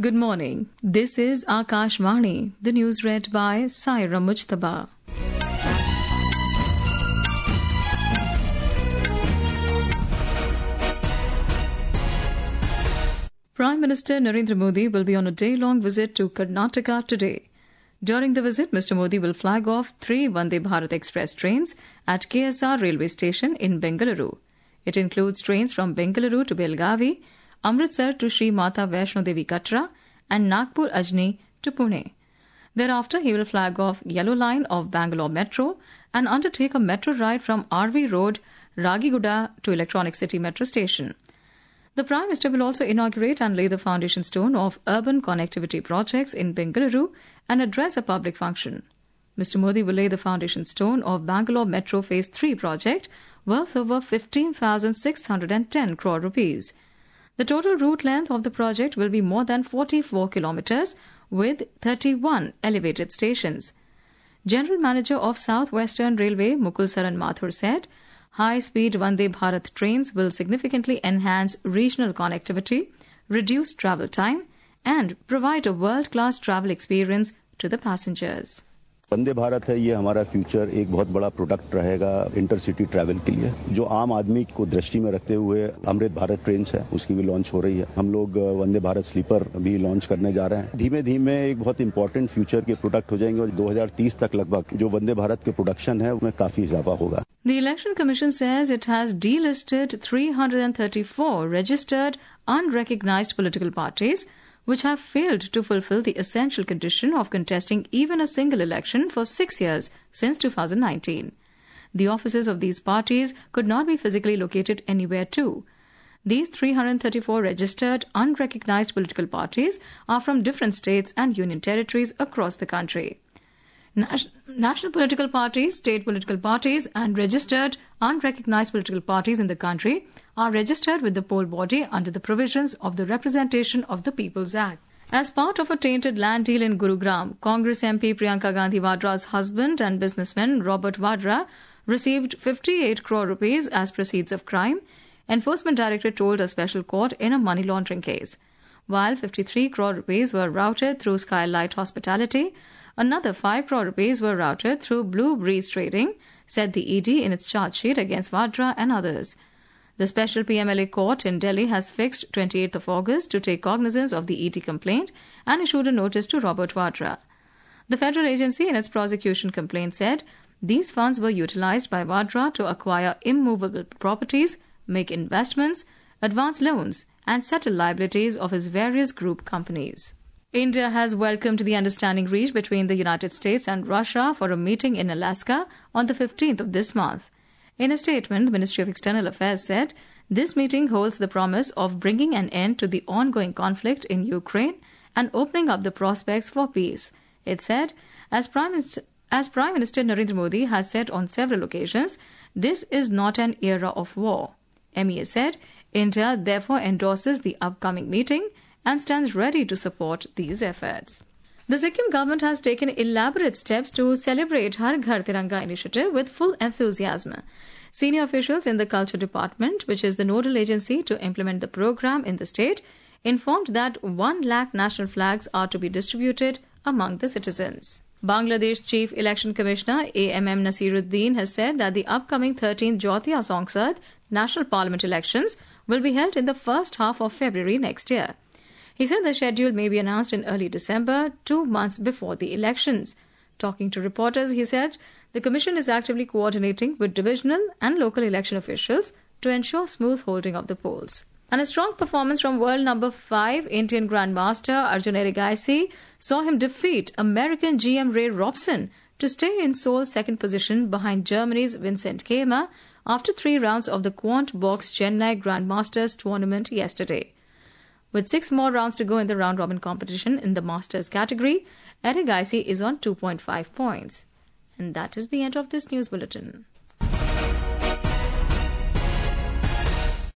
Good morning. This is Akashvani. The news read by Saira Mujtaba. Prime Minister Narendra Modi will be on a day-long visit to Karnataka today. During the visit, Mr. Modi will flag off 3 Vande Bharat Express trains at KSR railway station in Bengaluru. It includes trains from Bengaluru to Belgavi, Amritsar to Sri Mata Vaishno Devi Katra, and Nagpur Ajni to Pune. Thereafter, he will flag off Yellow Line of Bangalore Metro and undertake a metro ride from RV Road, Ragiguda to Electronic City Metro Station. The Prime Minister will also inaugurate and lay the foundation stone of urban connectivity projects in Bengaluru and address a public function. Mr. Modi will lay the foundation stone of Bangalore Metro Phase 3 project worth over 15,610 crore rupees. The total route length of the project will be more than 44 kilometers with 31 elevated stations. General Manager of South Western Railway Mukul Saran Mathur said, high-speed Vande Bharat trains will significantly enhance regional connectivity, reduce travel time, and provide a world-class travel experience to the passengers. Vande Bharat है, ये हमारा future एक बहुत बड़ा product रहेगा intercity travel के लिए। जो आम आदमी को दृष्टि में रखते हुए अमृत भारत ट्रेन्स है, उसकी भी लॉन्च हो रही है। हम लोग वंदे भारत स्लीपर भी लॉन्च करने जा रहे हैं। धीमे धीमे एक बहुत इंपॉर्टेंट फ्यूचर के प्रोडक्ट हो जाएंगे और 2030 तक लगभग जो वंदे भारत के प्रोडक्शन है उसमें काफी इजाफा होगा। The Election Commission says it has delisted 334 registered unrecognized political parties which have failed to fulfill the essential condition of contesting even a single election for 6 years since 2019. The offices of these parties could not be physically located anywhere too. These 334 registered unrecognized political parties are from different states and union territories across the country. National political parties, state political parties, and registered unrecognized political parties in the country are registered with the poll body under the provisions of the Representation of the People's Act. As part of a tainted land deal in Gurugram, Congress MP Priyanka Gandhi Vadra's husband and businessman Robert Vadra received 58 crore rupees as proceeds of crime, Enforcement Directorate told a special court in a money laundering case. While 53 crore rupees were routed through Skylight Hospitality, another 5 crore rupees were routed through Blue Breeze Trading, said the ED in its charge sheet against Vadra and others. The special PMLA court in Delhi has fixed 28th of August to take cognizance of the ED complaint and issued a notice to Robert Vadra. The federal agency in its prosecution complaint said these funds were utilized by Vadra to acquire immovable properties, make investments, advance loans, and settle liabilities of his various group companies. India has welcomed the understanding reached between the United States and Russia for a meeting in Alaska on the 15th of this month. In a statement, the Ministry of External Affairs said this meeting holds the promise of bringing an end to the ongoing conflict in Ukraine and opening up the prospects for peace. It said, as Prime Minister Narendra Modi has said on several occasions, this is not an era of war. MEA said, India therefore endorses the upcoming meeting and stands ready to support these efforts. The Sikkim government has taken elaborate steps to celebrate Har Ghar Tiranga initiative with full enthusiasm. Senior officials in the Culture Department, which is the nodal agency to implement the program in the state, informed that 1 lakh national flags are to be distributed among the citizens. Bangladesh Chief Election Commissioner AMM Nasiruddin has said that the upcoming 13th Jyotia Sangsad National Parliament elections will be held in the first half of February next year. He said the schedule may be announced in early December, 2 months before the elections. Talking to reporters, he said the Commission is actively coordinating with divisional and local election officials to ensure smooth holding of the polls. And a strong performance from world number 5 Indian Grandmaster Arjun Erigaisi saw him defeat American GM Ray Robson to stay in sole second position behind Germany's Vincent Keimer after 3 rounds of the Quant Box Chennai Grandmasters tournament yesterday. With 6 more rounds to go in the round-robin competition in the Masters category, Erigaisi is on 2.5 points. And that is the end of this news bulletin.